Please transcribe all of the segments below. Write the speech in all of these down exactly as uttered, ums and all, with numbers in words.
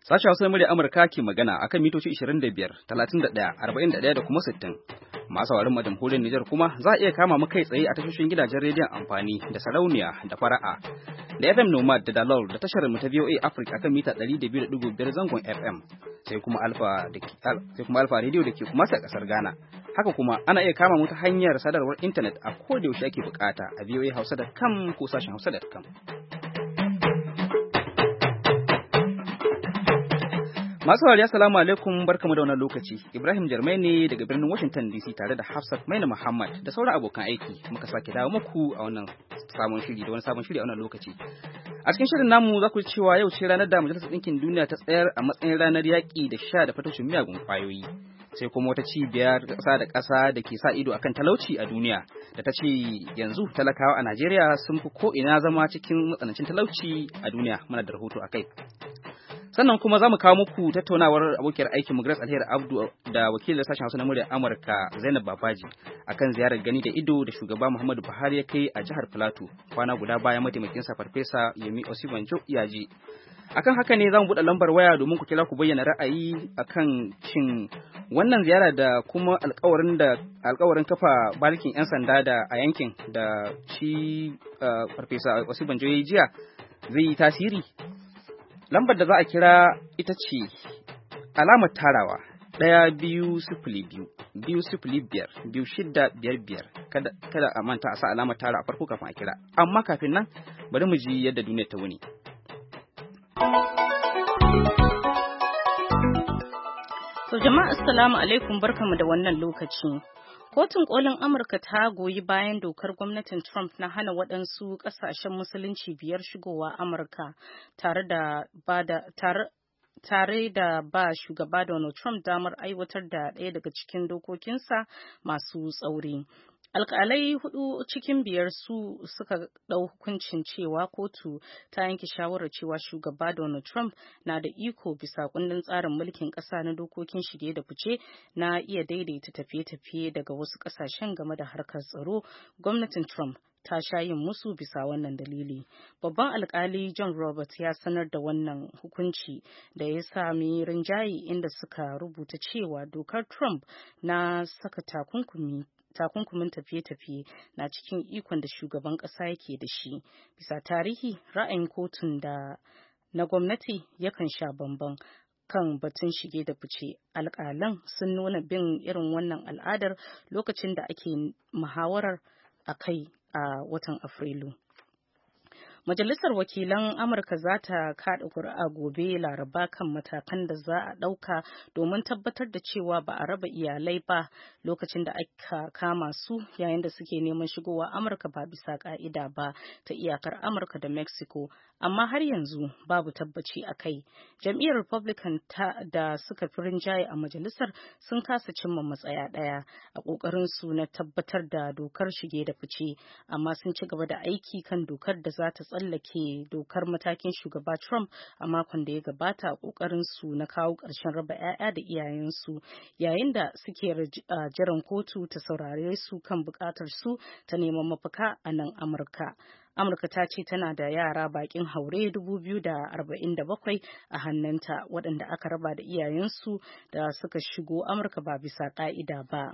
Sashen Hausa murya Amurka ke magana akan mitoci ishirin da biyar, talatin da ɗaya, arba'in da ɗaya da kuma sittin. Masu sauraron mu jamhuriyar Nijar kuma za a iya kama mu kai tsaye a tashoshin gidajen rediyon amfani da sarauniya da fara'a da F M Nomad da Dalol da tashar mu ta V O A Africa akan mita ɗari da biyu da ɗigo biyar zangon F M sai kuma Alfa da sai kuma Alfa Radio da ke kuma sa kasar Ghana. Haka kuma ana iya kama mu ta hanyar sadarwar intanet a koda yaushe ake bukata a v o a hausa dot com ko sashen hausa dot com. Masu saurari assalamu alaikum barkamu da wannan lokaci. Ibrahim Jarmai ne daga birnin Washington D C tare da Hafsat Maina Muhammad da sauran abokan aiki muka sake dawo muku a wannan sabon shiri da wani sabon shiri a wannan lokaci. A cikin shirin namu za ku ji cewa yau ce ranar da Majalisar Ɗinkin Duniya ta tsayar a matsayin ranar yaƙi da sha da fatoshin miyagun ƙwayoyi. Sai kuma wata cibiyar ƙasa da ƙasa da ke sa ido akan talauci a duniya da ta ce yanzu talakawa a Najeriya sun fi ko ina zama cikin matsanancin talauci a duniya. Muna da rahoto a kai. Sannan kuma za mu kawo muku tattaunawar abokiyar aikin Grace Alheri Abdu da wakilin sashen Hausa na muryar Amurka Zainab Babaji akan ziyarar gani da ido da shugaba Muhammadu Buhari ya kai a jihar Plateau kwana guda bayan mataimakin sa Farfesa Yemi Osibanjo ya je. Akan haka ne za mu buɗe lambar waya domin ku kira ku bayyana ra'ayi akan shin wannan ziyara da kuma alƙawarin da alƙawarin kafa barikin 'yan sanda da a yankin da shi Farfesa Osibanjo ya yi jiya zai yi tasiri. Lambar da za a kira ita ce alamar tarawa ɗaya biyu sifili biyu biyu sifili biyar biyu shida biyar biyar kada kada a manta a sa alamar tara a farko kafin a kira amma kafin nan bari mu ji yadda duniya ta wuni. To jama'a assalamu alaikum barkamu da wannan lokaci. Kotun kolin Amurka ta goyi bayan dokar gwamnatin Trump na hana waɗansu ƙasashen musulunci biyar shigowa Amurka tare da ba da tare tare da ba shugaba Donald Trump damar aiwatar da ɗaya daga cikin dokokinsa masu tsauri. Alƙalai hudu cikin biyar su suka ɗau hukuncin cewa kotu ta yanke shawarar cewa shugaba Donald Trump na da iko bisa kundin tsarin mulkin ƙasa na dokokin shige da fice na iya daidaita tafiye-tafiye daga wasu ƙasashen game da harkar tsaro. Gwamnatin Trump ta sha yin musu bisa wannan dalili. Babban alƙali John Roberts ya sanar da wannan hukunci da ya sami rinjaye inda suka rubuta cewa dokar Trump na saka takunkumi takunkumin tafiye-tafiye na cikin ikon da shugaban ƙasa yake da shi. Bisa tarihi, ra'ayin kotun da na gwamnati yakan sha bamban kan batun shige da fice. Alƙalan sun nuna bin irin wannan al'adar lokacin da ake muhawarar a kai a watan Afrilu. Majalisar Wakilan Amurka za ta kaɗa ƙuri'a gobe Laraba kan matakan da za a ɗauka domin tabbatar da cewa ba a raba iyalai ba lokacin da aka kama su yayin da suke neman shigowa Amurka ba bisa ƙa'ida ba ta iyakar Amurka da Mexico, amma har yanzu babu tabbaci a kai. Jam'iyyar Republican ta da suka fi rinjaye a majalisar sun kasa cimma matsaya ɗaya a ƙoƙarin su na tabbatar da dokar shige da fice, amma sun ci gaba da aiki kan dokar da za ta tsallake dokar matakin shugaba Trump a makon da ya gabata a kokarin su na kawo ƙarshen raba 'ya'ya da iyayensu yayin da suke jiran kotu ta saurare su kan buƙatar su ta neman mafaka a nan Amurka. Amurka ta ce tana da yara bakin haure dubu biyu da arba'in da bakwai a hannunta waɗanda aka raba da iyayensu da suka shigo Amurka ba bisa ƙa'ida ba.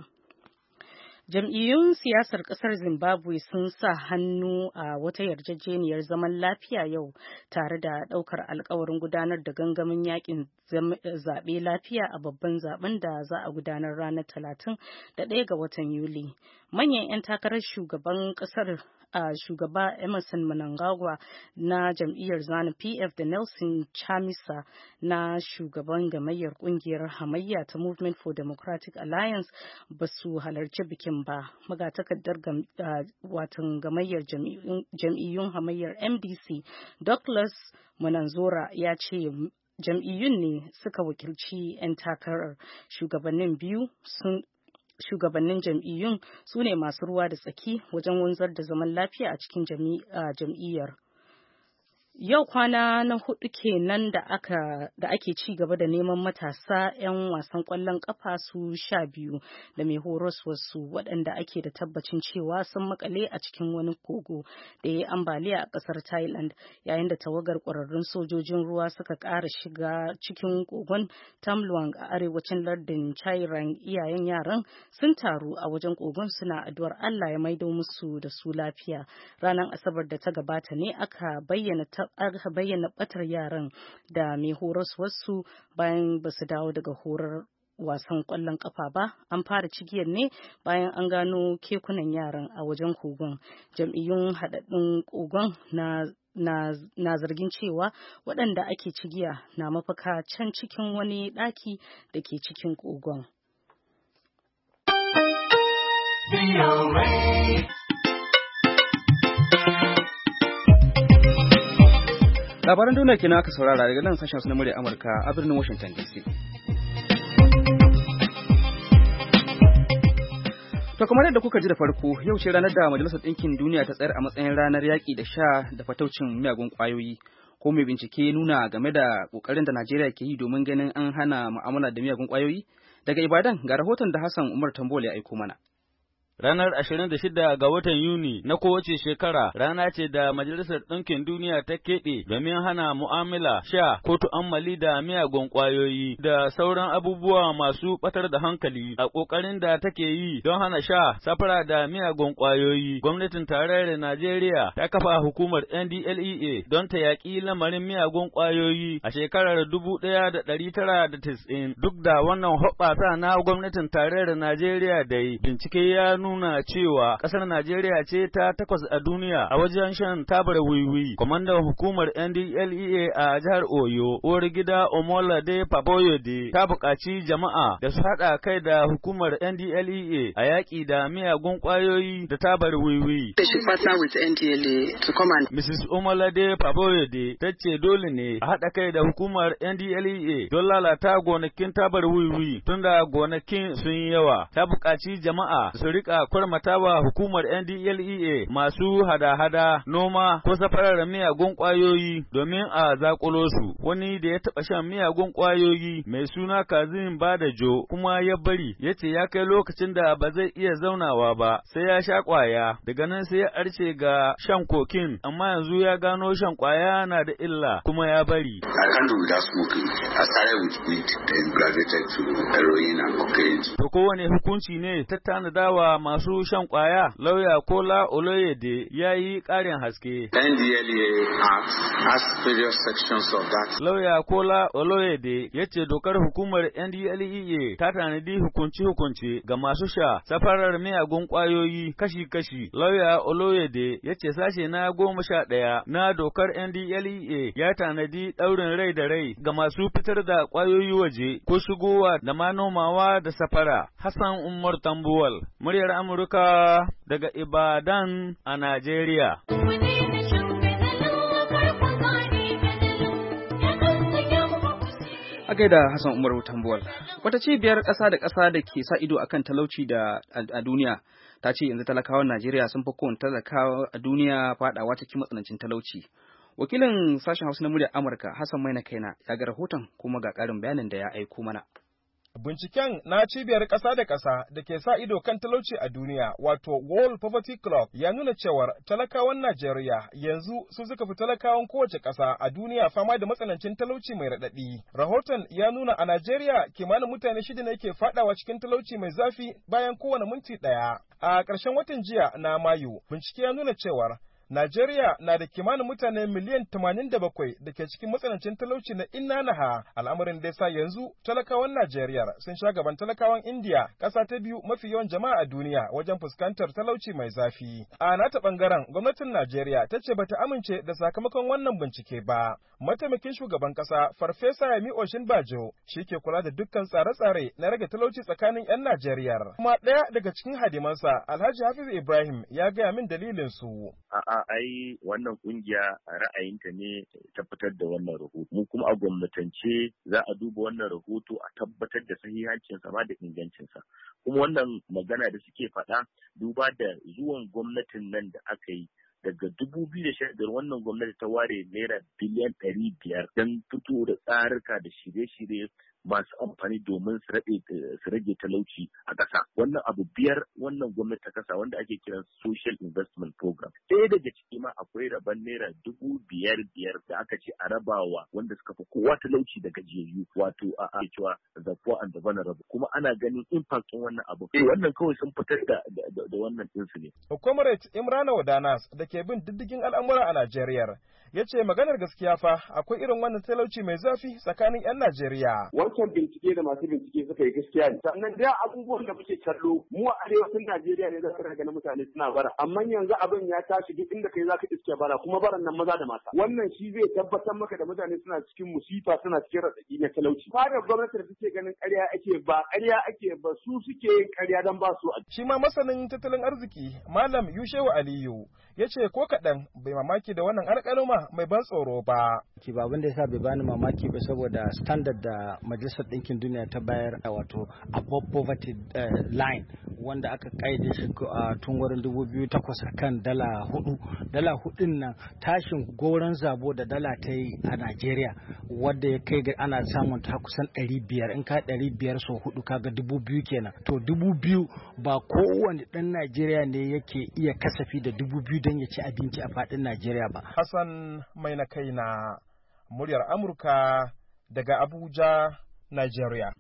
Jam'iyyun siyasar ƙasar Zimbabwe sun sa hannu a wata yarjejeniyar zaman lafiya yau tare da ɗaukar alkawarin gudanar da gangamin yakin zaɓe lafiya a babban zaben da za a gudanar ranar talatin da ɗaya ga watan Yuli. Manyan 'yan takarar shugaban ƙasar a shugaba Emerson Mnangagwa na jam'iyyar ZANU P F da Nelson Chamisa na shugaban gamayyar kungiyar hamayya ta Movement for Democratic Alliance ba su halarci bikin ba. Magatakardar watan gamayyar jam'iyyun hamayyar M D C Douglas Mnanzora ya ce jam'iyyun ne suka wakilci 'yan takarar. Shugabannin biyu sun Shugabannin jam'iyyun su ne masu ruwa da tsaki wajen wanzar da zaman lafiya a cikin jam'iyyar. Yau kwana na hudu kenan da aka da ake ci gaba da neman matasa 'yan wasan kwallon kafa su sha biyu da mai horos wasu waɗanda ake da tabbacin cewa sun makale a cikin wani kogo da ya yi ambaliya a ƙasar Thailand yayin da tawagar ƙwararrun sojojin ruwa suka ƙara shiga cikin kogon Tam Luang a arewacin lardin Chairang. Iyayen yaran sun taru a wajen kogon suna addu'ar Allah ya maido musu da su lafiya. Ranar Asabar da ta gabata ne aka bayyana aka bayyana batar yaran da mai horas wasu bayan ba su dawo daga horar wasan kwallon kafa ba. An fara cigiyar ne bayan an gano kekunan yaran a wajen kogon. Jam'iyyun haɗaɗɗun kogon na Na, na zargin cewa waɗanda ake cigiya na mafaka can cikin wani ɗaki da ke cikin kogon. Labaran duniya kenan aka saurara daga nan sashen na murya Amurka a birnin Washington D C. To kamar yadda kuka ji da farko, yau ce ranar da Majalisar Ɗinkin Duniya ta tsayar a matsayin ranar yaƙi da sha da fataucin miyagun ƙwayoyi. Ko mai bincike nuna game da ƙoƙarin da Najeriya ke yi domin ganin an hana mu'amala da miyagun ƙwayoyi? Daga Ibadan ga rahoton da Hassan Umar Tambole ya aiko mana. Ranar ashirin da shida ga watan Yuni na kowace shekara rana ce da Majalisar Ɗinkin Duniya ta keɓe domin hana mu'amala, sha ko tu'ammali da miyagun ƙwayoyi da sauran abubuwa masu ɓatar da hankali. A ƙoƙarin da take yi don hana sha, safara da miyagun ƙwayoyi, gwamnatin tarayyar Najeriya ta kafa hukumar N D L E A don ta yaƙi lamarin miyagun ƙwayoyi a shekarar dubu ɗaya da ɗari tara da tis'in. Duk da wannan hoɓɓasa na gwamnatin tarayyar Najeriya da yi, bincike ya nuna nuna cewa ƙasar Najeriya ce ta takwas a duniya a wajen shan tabar wiwi. Kwamandan hukumar N D L E A a jihar Oyo, uwar gida Omolade Paboyode, ta buƙaci jama'a da su haɗa kai da hukumar N D L E A a yaƙi da miyagun ƙwayoyi da tabar wiwi. Missus Omolade Paboyode ta ce dole ne a haɗa kai da hukumar N D L E A don lalata gonakin tabar wiwi tunda gonakin sun yi yawa. Ta buƙaci jama'a su riƙa kwarmatawa hukumar N D L E A masu hada-hada, noma ko safarar miyagun ƙwayoyi domin a zakulo su. Wani da ya taɓa shan miyagun ƙwayoyi mai suna Kazim Badajo kuma ya bari ya ce ya kai lokacin da ba zai iya zaunawa ba sai ya sha ƙwaya. Daga nan sai ya arce ga shan kokin, amma yanzu ya gano shan ƙwaya na da illa kuma ya bari. I can't do without smoking. I started with weed, then graduated to heroin and cocaine. To kowane hukunci ne ta tanadawa masu shan ƙwaya? Lauya Kola Oloyede ya yi ƙarin haske. N D L E A Act has various sections of that. Lauya Kola Oloyede ya ce dokar hukumar N D L E A ta tanadi hukunci-hukunci ga masu sha safarar miyagun ƙwayoyi kashi-kashi. Lauya Oloyede ya ce sashe na goma sha ɗaya na dokar N D L E A ya tanadi ɗaurin rai da rai ga masu fitar da ƙwayoyi waje ko shigowa da manomawa da safara. Hassan Umar Tambuwal, muryar Amurka daga Ibadan a Najeriya. A gaida Hassan Umar Tambuwal. Wata cibiyar ƙasa da ƙasa da ke sa ido akan talauci da a duniya ta ce yanzu talakawan Najeriya sun fi kowane talakawa a duniya faɗawa cikin matsanancin talauci. Wakilin sashen Hausa na muryar Amurka Hassan Maina Kaina ya ga rahoton kuma ga ƙarin bayanin da ya aiko mana. Binciken na cibiyar ƙasa da ƙasa da ke sa ido kan talauci a duniya, wato World Poverty Clock, ya nuna cewar talakawan Najeriya yanzu su suka fi talakawan kowace ƙasa a duniya fama da matsanancin talauci mai raɗaɗi. Rahoton ya nuna a Najeriya kimanin mutane shida ne ke faɗawa cikin talauci mai zafi bayan kowane minti ɗaya. A ƙarshen watan jiya na Mayu, bincike ya nuna cewar Najeriya na da kimanin mutane miliyan tamanin da bakwai da ke cikin matsanancin talauci na inna-naha, al'amarin da ya sa yanzu talakawan Najeriya sun sha gaban talakawan Indiya, ƙasa ta biyu mafi yawan jama'a a duniya wajen fuskantar talauci mai zafi. A nata ɓangaren, gwamnatin Najeriya ta ce bata amince da sakamakon wannan bincike ba. Mataimakin shugaban ƙasa, Farfesa Yemi Oshinbajo, shi ke kula da dukkan tsare-tsare na rage talauci tsakanin 'yan Najeriya. Kuma ɗaya daga cikin hadimansa, Alhaji Hafiz Ibrahim, ya gaya min dalilin su. A'a, ai wannan kungiya ra'ayinta ne ta fitar da wannan rahoto. Mu kuma a gwamnatance za a duba wannan rahoto a tabbatar da sahihancinsa ma da ingancinsa. Kuma wannan magana da suke faɗa duba da zuwan gwamnatin nan da aka yi daga dubu biyu da sha biyar wannan gwamnati ta ware naira biliyan ɗari biyar don fito da tsarika da shirye-shirye masu amfani domin su rage talauci a ƙasa. Wannan abu biyar wannan gwamnati ta kasa wanda ake kiran social investment program. Ɗaya daga ciki ma akwai rabon naira dubu biyar biyar da aka ce a rabawa wanda suka fi kowa talauci da gajiyayyu wato a cewa the poor and the vulnerable. Kuma ana ganin impact ɗin wannan abu. Eh wannan kawai sun fitar da da wannan ɗinsu ne. Comrade Imrana Wadanas da ke bin diddigin al'amura a Najeriya ya ce maganar gaskiya fa akwai irin wannan talauci mai zafi tsakanin 'yan Najeriya. Wancan bincike da masu bincike suka yi gaskiya ne. Sannan da abubuwan da muke kallo mu a arewacin Najeriya ne za ka ga mutane suna bara. Amma yanzu abin ya tashi duk inda kai za ka iske bara kuma baran nan maza da mata. Wannan shi zai tabbatar maka da mutane suna cikin musifa suna cikin raɗaɗi na talauci. Fadar gwamnati da take ganin ƙarya ake ba ƙarya ake ba su suke yin ƙarya don ba su. Shi ma masanin tattalin arziki Malam Yushewu Aliyu ya ce ko kaɗan bai mamaki da wannan alƙaluma mai ban tsoro ba. Ki ba abin da yasa bai bani mamaki ba saboda standard da Majalisar Ɗinkin Duniya ta bayar wato above poverty line wanda aka kaide shi a tun wurin dubu biyu takwas kan dala hudu. Dala hudun nan tashin goron zabo da dala ta yi a Najeriya wadda ya kai ga ana samun ta kusan ɗari biyar in ka ɗari biyar so hudu kaga dubu biyu kenan. To dubu biyu ba kowane ɗan Najeriya ne yake iya kasafi da dubu biyu don ya ci abinci a faɗin Najeriya ba. Hassan mai na kai na muryar Amurka daga Abuja, Najeriya.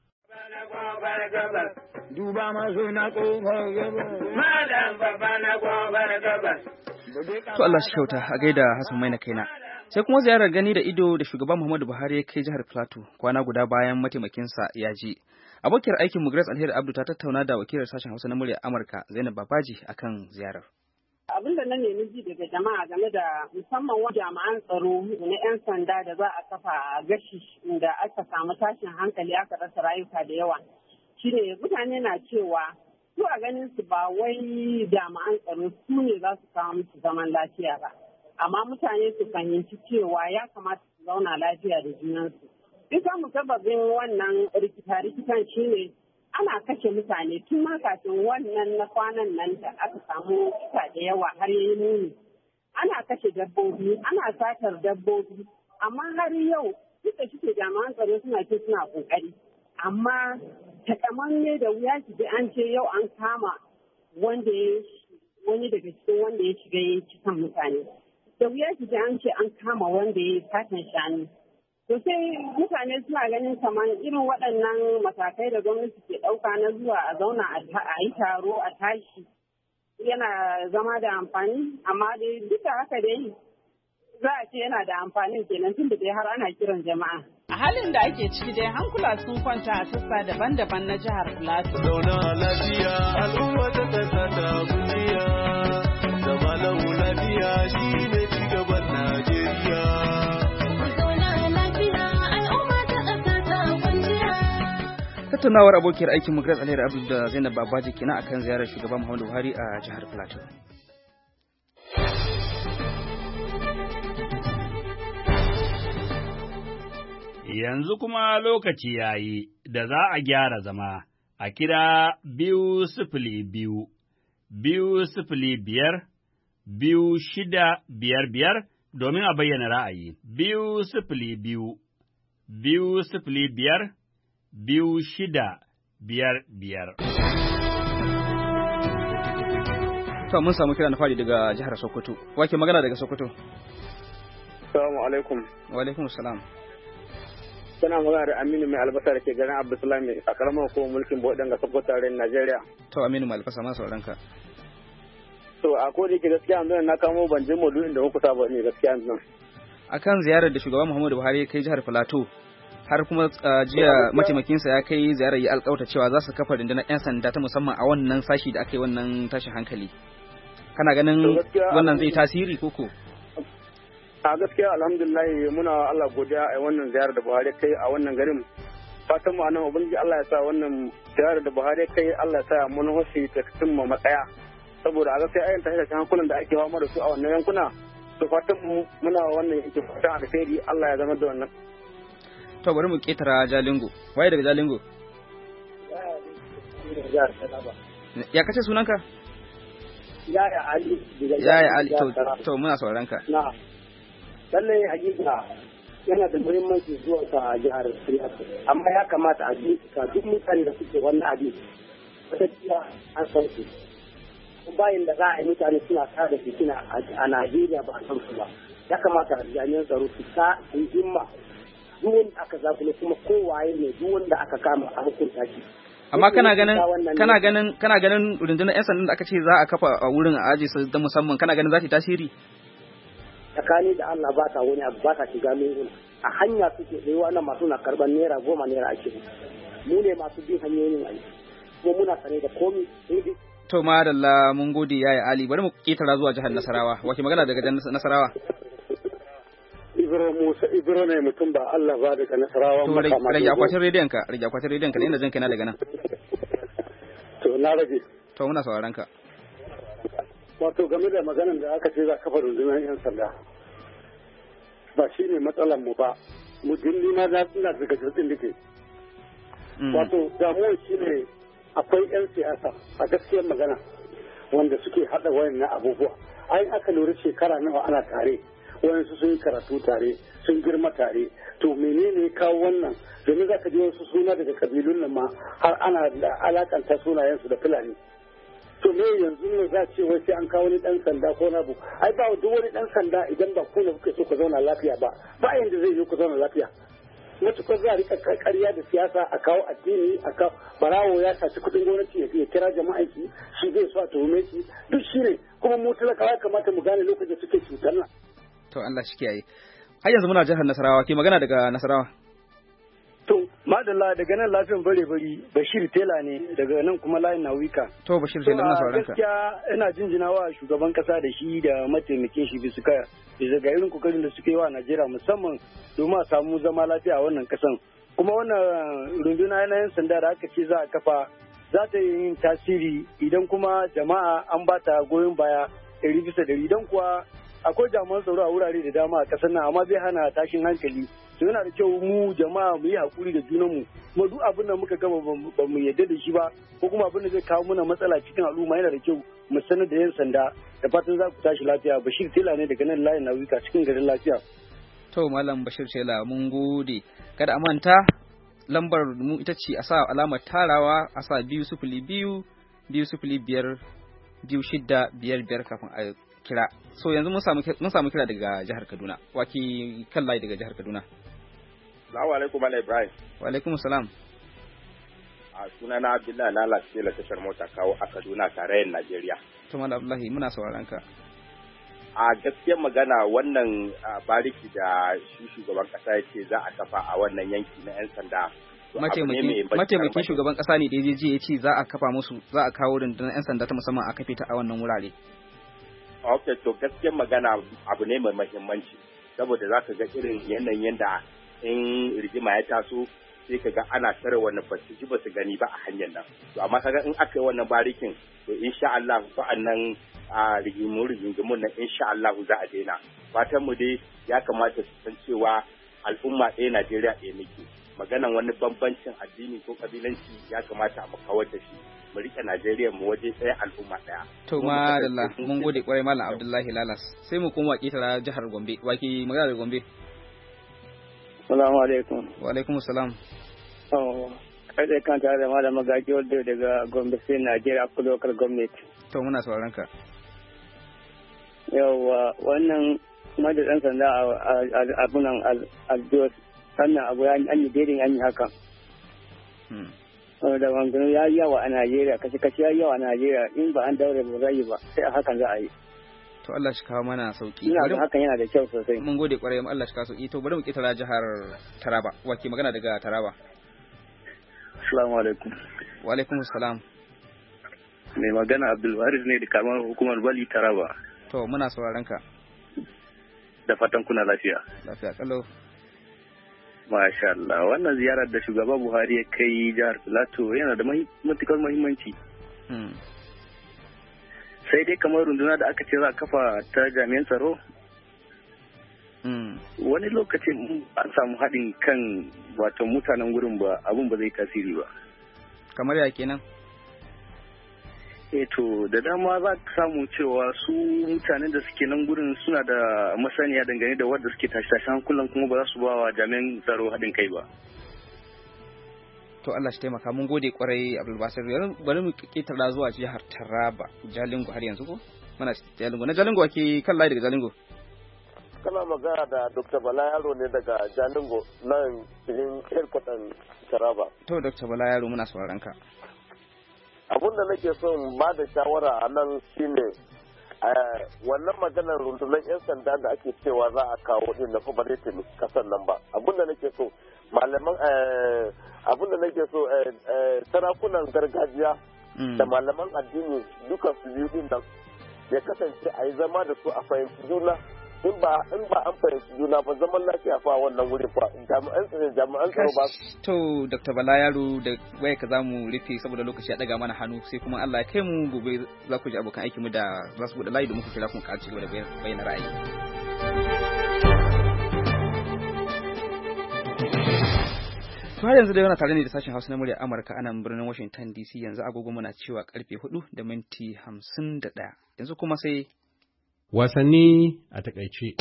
Duba masu na ƙofar gabas, malam babba na ƙofar gabas. To Allah shi kyauta a gaida Hassan mai na kaina. Sai kuma ziyarar gani da ido da shugaban Muhammadu Buhari ya kai jihar Plateau kwana guda bayan mataimakinsa ya je. Abokiyar aikin mu Grace Alheri Abdu ta tattauna da wakilar sashen Hausa na muryar Amurka Zainab Babaji akan ziyarar. Abin da na nemi ji daga jama'a game da musamman wa jami'an tsaro na 'yan sanda da za a kafa a gashi da aka samu tashin hankali aka rasa rayuka da yawa shine mutane na cewa su a ganin su ba wai jami'an tsaro su ne za su kawo musu zaman lafiya ba amma mutane su fahimci cewa ya kamata su zauna lafiya da junansu. Duka musabbabin wannan rikita-rikitan shine ana kashe mutane tun ma kafin wannan na kwanan nan da aka samu kisa da yawa har yayi muni. Ana kashe dabbobi, ana satar dabbobi, amma har yau duk da shike jami'an tsaro suna ce suna kokari. Amma takamamme da wuya ki ji an ce yau an kama wanda ya wani daga cikin wanda ya shiga ya ci kan mutane. Da wuya ki ji an ce an kama wanda ya satan shanu. To sai mutane suna ganin kamar irin waɗannan matakai da gwamnati ke ɗauka na zuwa a zauna a yi taro a tashi yana zama da amfani, amma dai duka haka dai za a ce yana da amfani kenan tun da dai har ana kiran jama'a. A halin da ake ciki dai hankula sun kwanta a sassa daban-daban na jihar Plateau. Zauna lafiya al'umma ta kasa ta kujiya, zama lau lafiya shi ne cigaban Najeriya. Tattaunawar abokiyar aikin mu Grace Alheri Abdul da Zainab Babaji kenan akan ziyarar shugaban Muhammadu Buhari a jihar Plateau. Yanzu kuma lokaci yayi da za a gyara zama a kira biyu sifili biyu, biyu sifili biyar, biyu shida biyar biyar domin a bayyana ra'ayi. Biyu sifili biyu, biyu sifili biyar, biyu shida biyar biyar. To mun samu kira na fari daga jihar Sokoto. Wake magana daga Sokoto? Assalamu alaikum. Wa alaikum salam. Kana magana da Aminu mai albasa da ke garin Abdulsalami a karamar hukumar mulkin Bodin ga Sokoto tarayyar Najeriya. To Aminu mai albasa ma sauran ka. To a ko da yake gaskiya yanzu na kamo banjin maudu'in da muku saba ne gaskiya yanzu. Akan ziyarar da shugaban Muhammadu Buhari ya kai jihar Plateau har kuma jiya mataimakinsa ya kai ziyarar yi alƙawta cewa za su kafa rundunar 'yan sanda ta musamman a wannan sashi da aka yi wannan tashin hankali. Kana ganin wannan zai tasiri koko? A gaskiya alhamdulillah muna Allah godiya a wannan ziyarar da Buhari kai a wannan garin. Fatan mu anan ubangiji Allah ya sa wannan ziyarar da Buhari kai Allah ya sa mun hoshi ta cimma matsaya. Saboda a gaskiya ayin tashin hankulan da ake hawa da su a wannan yankuna to fatan mu muna wannan yake fatan alheri Allah ya zama da wannan. To bari mu ketara Jalingo. Waye daga Jalingo? Ya kace sunanka? Yaya Ali. Yaya Ali to to muna sauraron ka. Na. Lallai hakika yana da muhimmanci zuwa ta jihar siyasa amma ya kamata a ji ka duk mutane da suke wannan abin gaskiya an san su bayan da za a yi mutane suna tada fitina a Najeriya ba a san su ba ya kamata jami'an tsaro su ta yi himma duk wanda aka zakule kuma kowaye ne duk wanda aka kama a hukunta shi. Amma kana ganin kana ganin kana ganin rundunar yan sandan da aka ce za a kafa a wurin a aje su da musamman kana ganin za ta tasiri? Tsakani da Allah ba ta wani abu ba ta shiga lungun a hanya suke tsayuwa na masu na karban naira goma naira ashirin mu ne masu bin hanyoyin aiki kuma muna sane da komi. To madalla mun gode yaya Ali bari mu ketara zuwa jihar Nasarawa wace magana daga jihar Nasarawa? Ibro Musa Ibro ne mutum ba Allah ba daga Nasarawa. To rage akwatin rediyon ka rage akwatin rediyon ka ne inda jin kana daga nan. To na rage. To muna sauraron ka. Wato game da maganar da aka ce za kafa rundunar yan sanda ba shi ne matsalar mu ba mu dindi ma za su na daga jirgin dake. Wato damuwar shi ne akwai yan siyasa a gaskiyar magana wanda suke haɗa wayannan abubuwa. Ai aka lura shekara nawa ana tare. Wayansu sun yi karatu tare sun girma tare to menene kawo wannan domin za ka ji wasu suna daga kabilun nan ma har ana alakanta sunayensu da Fulani to me yanzu ne za ce wai sai an kawo wani dan sanda ko na bu ai ba duk wani dan sanda idan ba ku ne kuke so ku zauna lafiya ba ba yanda zai yi ku zauna lafiya matukar za a rika karya da siyasa a kawo addini a kawo barawo ya saci kudin gwamnati ya kira jama'a shi shi zai so a tuhume shi duk shi ne kuma mu talakawa kamata mu gane lokacin da suke cutar nan. To Allah shi kiyaye. Har yanzu muna jihar Nasarawa ke magana daga Nasarawa. To madalla daga nan lafiyan bare bari Bashir Tela ne daga nan kuma layin Nawika. To Bashir Tela muna sauraron ka. Gaskiya ina jinjina wa shugaban kasa da shi da mataimakin shi bisa ka bisa ga irin kokarin da suke yi wa Najeriya musamman domin a samu zama lafiya a wannan kasan. Kuma wannan runduna na yan sanda da aka ce za a kafa za ta yi tasiri idan kuma jama'a an ba ta goyon baya ɗari bisa ɗari idan kuwa akwai jami'an tsaro a wurare da dama a kasar nan amma bai hana tashin hankali to yana da kyau mu jama'a mu yi hakuri da junanmu kuma duk abin da muka gama ba mu yarda da shi ba ko kuma abin da zai kawo mana matsala cikin al'umma yana da kyau mu sanar da yan sanda da fatan za ku tashi lafiya. Bashir Tela ne daga nan layin Nawika cikin garin lafiya. To Malam Bashir Tela mun gode. Kada a manta lambar mu ita ce a sa alamar tarawa a sa biyu sifili biyu biyu sifili biyar biyu shida biyar biyar kafin a kira. So yanzu mun samu mun samu kira daga jihar Kaduna. Waki kan layi daga jihar Kaduna. Assalamu alaikum Malam Ibrahim. Wa alaikum salam. A sunana Abdullahi Lala Sela tashar mota kawo a Kaduna tarayyar Najeriya. To Malam Abdullahi muna sauraron ka. A gaskiyar magana wannan bariki da shi shugaban kasa yake za a kafa a wannan yanki na yan sanda. Mataimakin shugaban kasa ne da ya je ya ce za a kafa musu za a kawo rundunar yan sanda ta musamman a kafe ta a wannan wurare. Ok, to gaskiyar magana abu ne mai mahimmanci saboda za ka ga irin yanayin yadda in rigima ya taso sai ka ga ana tare wani basu ji basu gani ba a hanyar nan. To amma kaga in aka yi wannan barikin to insha Allah sa'annan a rigimu rigimun nan insha Allah za a daina. Fatan mu dai ya kamata su san cewa al'umma ɗaya Najeriya ɗaya muke. Maganan wani bambancin addini ko kabilanci ya kamata a kawar da shi. Mu rike Najeriya mu waje ɗaya al'umma ɗaya. To madalla mun gode kwarai Malam Abdullahi Lalas. Sai mu koma ƙetara jihar Gombe. Waki magana da Gombe. Assalamu alaikum. Wa alaikum salam. Oh, kai dai kan tare da Malam Magaji wanda daga Gombe sai Najeriya ku local government. To muna sauraron ka. Yawwa wannan madad ɗan sanda a abunan al-Jos sannan abu an yi daidai an yi haka. da wangano ya yi yawa a Najeriya kashe kashe ya yi yawa a Najeriya in ba an daure ba zai yi ba sai a hakan za a yi. To Allah shi kawo mana sauki. Ina da hakan yana da kyau sosai. Mun gode kwarai Allah shi kawo sauki. To bari mu kitara jihar Taraba. Wake magana daga Taraba. Assalamu alaikum. Wa alaikum assalam. Mai magana Abdul Waris ne da kamar hukumar Bali Taraba. To muna sauraron ka. Da fatan kuna lafiya. Lafiya kalau. Masha Allah, wannan ziyarar da shugaba Buhari ya kai jihar Filato yana da matukar muhimmanci. Sai dai kamar runduna da aka ce za a kafa ta jami'an tsaro. Wani lokacin an samu haɗin kan wato mutanen gurin ba abun ba zai tasiri ba. Kamar ya kenan? eh to da dama za ka samu cewa su mutanen da suke nan gurin suna da masaniya dangane da wadda suke tashi-tashi hankulan kuma ba za su ba wa jami'an tsaro haɗin kai ba. To Allah shi taimaka, mun gode kwarai Abdul Basir. Bari mu ketara zuwa jihar Taraba, Jalingo har yanzu ko? Muna Jalingo. Na Jalingo ake kan layi daga Jalingo. Kana magana da Doctor Bala Yaro ne daga Jalingo nan cikin headquarters Taraba. To Doctor Bala Yaro muna sauraron ka. Abin da nake son ba da shawara a nan shine wannan maganar rundunar 'yan sanda da ake cewa za a kawo din na fa ba zai taimaki kasar nan ba. Abin da nake so malaman abin da nake so sarakunan gargajiya da malaman addini duka su biyu din nan ya kasance a yi zama da su a fahimci juna. in ba in ba an fahimci juna ba zaman lafiya fa wannan wurin fa jami'an tsaro jami'an tsaro ba to Doctor Bala Yaro da waya ka zamu rufe saboda lokaci ya daga mana hannu sai kuma Allah ya kai mu gobe za ku ji abokan aiki mu da za su bude layi da muku kira kuma ka ci gaba da bayyana ra'ayi. To har yanzu dai yana tare ne da sashen Hausa na murya Amurka a nan birnin Washington D C. Yanzu agogo muna cewa karfe hudu da minti hamsin da ɗaya. Yanzu kuma sai wasanni a takaice.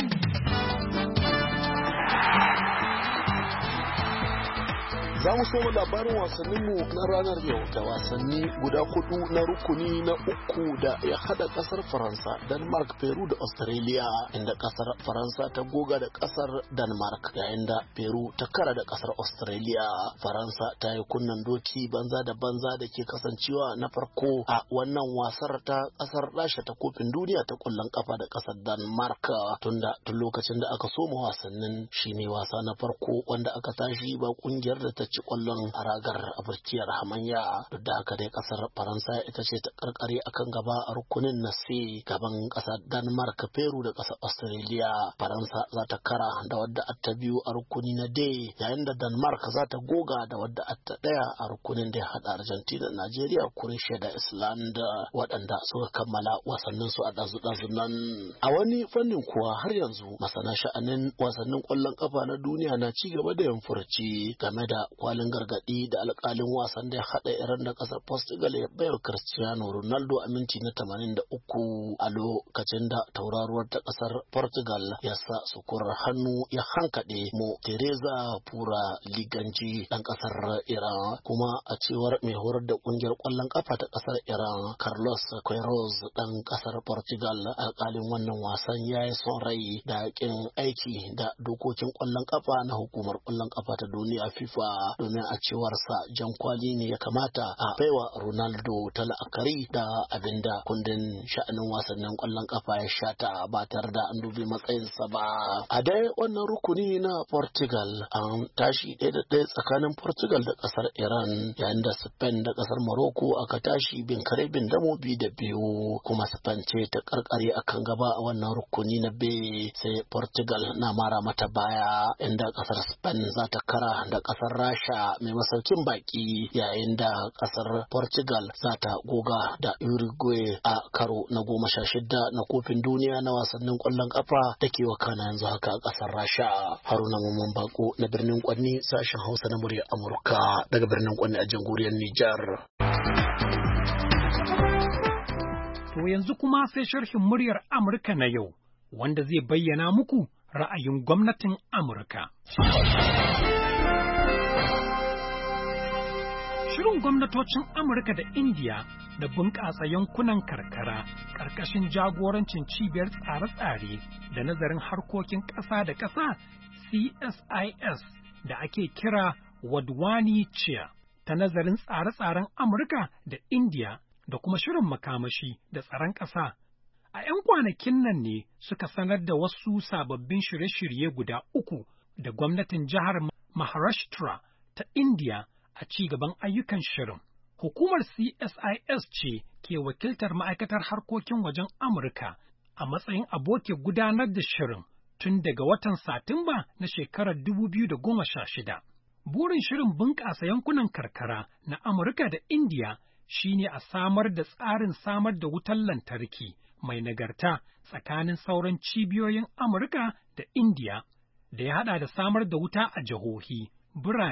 Za mu soma labarin wasanninmu na ranar yau da wasanni guda hudu na rukuni na uku da ya hada kasar Faransa, Denmark, Peru da Australia, inda kasar Faransa ta goga da kasar Denmark yayin da Peru ta kara da kasar Australia. Faransa ta yi kunnan doki banza da banza da ke kasancewa na farko a wannan wasar ta kasar Rasha ta kofin duniya ta kwallon kafa da kasar Denmark tunda tun lokacin da aka soma wasannin shine wasa na farko wanda aka tashi ba kungiyar da ta ci kwallon a ragar a burkiyar hamayya. Duk da haka dai kasar Faransa ita ce ta karkare akan gaba a rukunin na C gaban kasar Denmark, Peru da kasar Australia. Faransa za ta kara da wadda ta biyu a rukuni na D yayin da Denmark za ta goga da wadda ta daya a rukunin da ya hada Argentina, Nigeria, Croatia da Iceland waɗanda suka kammala wasannin su a dazu-dazu nan. A wani fannin kuwa har yanzu masana sha'anin wasannin kwallon kafa na duniya na ci gaba da yin furci game da kwalin gargadi da alkalin wasan da ya haɗa Iran da ƙasar Portugal ya bayar Cristiano Ronaldo a minti na tamanin da uku a lokacin da tauraruwar ta ƙasar Portugal ya sa sukurar hannu ya hankaɗe mu Teresa Pura Liganji ɗan ƙasar Iran. Kuma a cewar mai horar da ƙungiyar ƙwallon ƙafa ta ƙasar Iran Carlos Queiroz ɗan ƙasar Portugal, alkalin wannan wasan ya yi son rai da ƙin aiki da dokokin ƙwallon ƙafa na hukumar ƙwallon ƙafa ta duniya FIFA, domin a cewarsa jan kwali ne ya kamata a baiwa Ronaldo ta la'akari da abinda kundin sha'anin wasannin kwallon kafa ya shata ba tare da an dubi matsayinsa ba. A dai wannan rukuni na Portugal an tashi ɗaya da ɗaya tsakanin Portugal da ƙasar Iran, yayin da Spain da ƙasar Morocco aka tashi bin kare bin damo biyu da biyu, kuma Spain ce ta karkare akan gaba a wannan rukuni na B, sai Portugal na mara mata baya inda ƙasar Spain za ta kara da ƙasar Rasha mai masaukin baki, yayin da kasar Portugal za ta goga da Uruguay a karo na goma sha shida na kofin duniya na wasannin kwallon kafa da ke wakana yanzu haka a kasar Rasha. Haruna Mamman Bako na birnin Kwanni, sashen Hausa na murya Amurka daga birnin Kwanni a jamhuriyar Nijar. To yanzu kuma sai sharhin muryar Amurka na yau, wanda zai bayyana muku ra'ayin gwamnatin Amurka. Shirin gwamnatocin Amurka da Indiya da bunƙasa yankunan karkara ƙarƙashin jagorancin cibiyar tsare-tsare da nazarin harkokin ƙasa da ƙasa C S I S da ake kira Wadhwani Chair ta nazarin tsare-tsaren Amurka da Indiya da kuma shirin makamashi da tsaron ƙasa. A ‘yan kwanakin nan ne suka sanar da wasu sababbin shirye-shirye guda uku da gwamnatin jihar Maharashtra ta Indiya a ci gaban ayyukan shirin. Hukumar C S I S ce ke wakiltar ma'aikatar harkokin wajen Amurka a matsayin abokin gudanar da shirin tun daga watan Satumba na shekarar dubu biyu da goma sha shida. Burin shirin bunƙasa yankunan karkara na Amurka da Indiya shine a samar da tsarin samar da wutar lantarki mai nagarta tsakanin sauran cibiyoyin Amurka da Indiya, da ya haɗa da samar da wuta a jihohi, birane,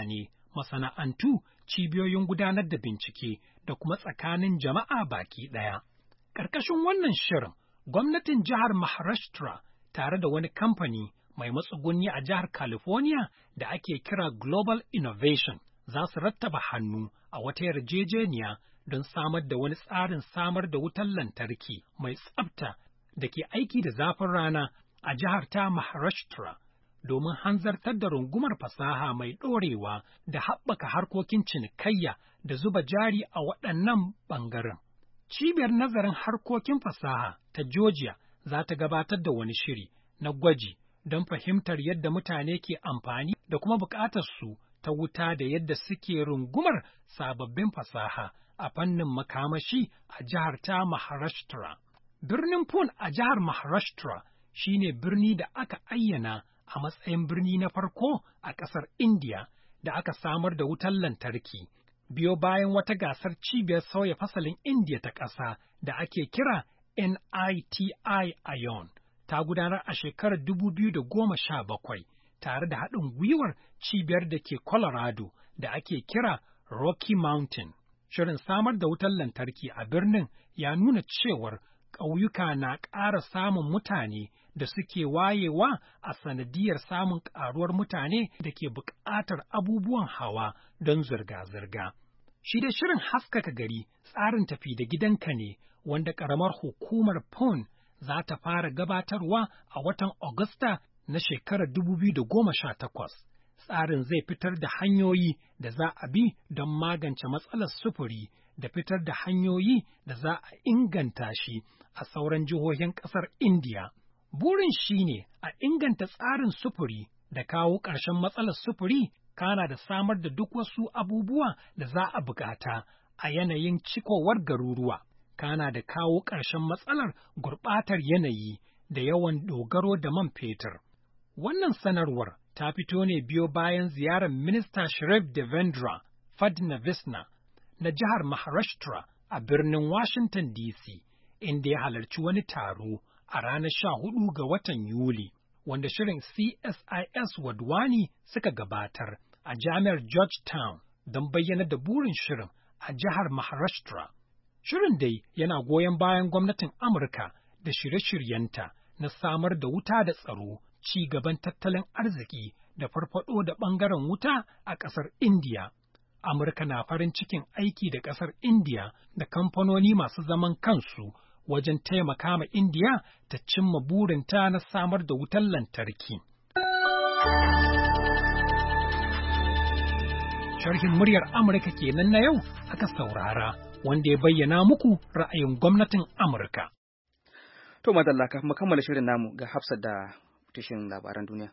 masana'antu, cibiyoyin gudanar da bincike da kuma tsakanin jama'a baki ɗaya. Ƙarƙashin wannan shirin, gwamnatin jihar Maharashtra tare da wani kamfani mai matsuguni a jihar California da ake kira Global Innovation za su rattaba hannu a wata yarjejeniya don samar da wani tsarin samar da wutar lantarki mai tsafta da ke aiki da zafin rana a jihar ta Maharashtra domin hanzartar da rungumar fasaha mai ɗorewa da haɓaka harkokin cinikayya da zuba jari a waɗannan ɓangaren. Cibiyar nazarin harkokin fasaha ta Georgia za ta gabatar da wani shiri na gwaji don fahimtar yadda mutane ke amfani da kuma buƙatar su ta wuta da yadda suke rungumar sababbin fasaha a fannin makamashi a jihar ta Maharashtra. Birnin Pune a jihar Maharashtra shine birni da aka ayyana a matsayin birni na farko a ƙasar India da aka samar da wutar lantarki, biyo bayan wata gasar cibiyar sauya fasalin India ta ƙasa da ake kira N I T I Ion, ta gudanar a shekarar dubu biyu da goma sha bakwai tare da haɗin gwiwar cibiyar da ke Colorado da ake kira Rocky Mountain. Shirin samar da wutar lantarki a birnin ya nuna cewar ƙauyuka na ƙara samun mutane da suke wayewa a sanadiyar samun ƙaruwar mutane da ke buƙatar abubuwan hawa don zirga-zirga. Shi da shirin haskaka gari tsarin tafi da gidanka ne wanda ƙaramar hukumar Pune za ta fara gabatarwa a watan Agusta na shekarar dubu biyu da goma sha takwas. Tsarin zai fitar da hanyoyi da za a bi don magance matsalar sufuri da fitar da hanyoyi da za a inganta shi a sauran jihohin ƙasar Indiya. Burin shi ne a inganta tsarin sufuri da kawo ƙarshen matsalar sufuri, kana da samar da duk wasu abubuwa da za a bukata a yanayin cikowar garuruwa, kana da kawo ƙarshen matsalar gurɓatar yanayi da yawan dogaro da man fetur. Wannan sanarwar ta fito ne biyo bayan ziyarar Minista Shreve Devendra Fadnavis na jihar Maharashtra a birnin Washington D C, inda ya halarci wani taro a ranar sha hudu ga watan Yuli, wanda shirin C S I S Wadhwani suka gabatar a jami'ar Georgetown don bayyana da burin shirin a jihar Maharashtra. Shirin dai yana goyon bayan gwamnatin Amurka da shirye-shiryenta na samar da wuta da tsaro, ci gaban tattalin arziki da farfado da ɓangaren wuta a ƙasar Indiya. Amurka na farin cikin aiki da ƙasar Indiya da kamfanoni masu zaman kansu wajen taimaka ma Indiya ta cimma burinta na samar da wutar lantarki. Sharhin muryar Amurka kenan na yau aka saurara, wanda ya bayyana muku ra'ayin gwamnatin Amurka. To madalla, kafin mu kammala shirin namu ga Hafsat da tushen labaran duniya.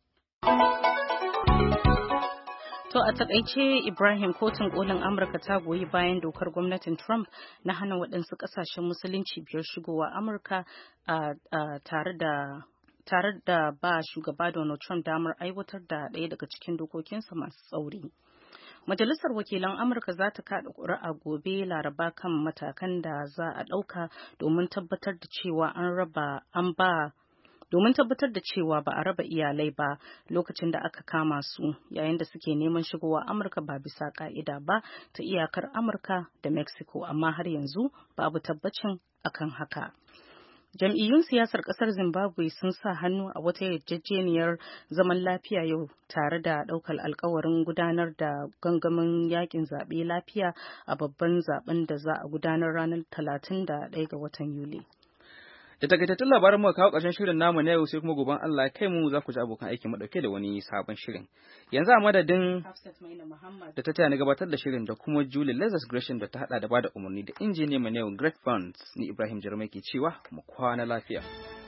To a takaice, Ibrahim, kotun kolin Amurka ta goyi bayan dokar gwamnatin Trump na hana waɗansu ƙasashen musulunci biyar shigowa Amurka tare da tare da ba shugaba Donald Trump damar aiwatar da ɗaya daga cikin dokokinsa masu tsauri. Majalisar Wakilan Amurka za ta kaɗa ƙuri'a gobe Laraba kan matakan da za a ɗauka domin tabbatar da cewa an raba an ba domin tabbatar da cewa ba a raba iyalai ba lokacin da aka kama su yayin da suke neman shigowa Amurka ba bisa ka'ida ba ta iyakar Amurka da Mexico, amma har yanzu babu tabbacin akan haka. Jam'iyyun siyasar ƙasar Zimbabwe sun sa hannu a wata yarjejeniyar zaman lafiya yau tare da ɗaukar alkawarin gudanar da gangamin yakin zaɓe lafiya a babban zaben da za a gudanar ranar talatin da ɗaya ga watan Yuli. Da takaitattun labaran muka kawo ƙarshen shirin namu na yau, sai kuma goben Allah ya kai mu za ku ji abokan aiki mu dauke da wani sabon shirin. Yanzu a madadin da ta taya ni gabatar da shirin da kuma Julie Lazarus Gresham da ta hada da bada umarni da injiniya mai yau Greg Burns, ni Ibrahim Jarmai ke cewa mu kwana lafiya.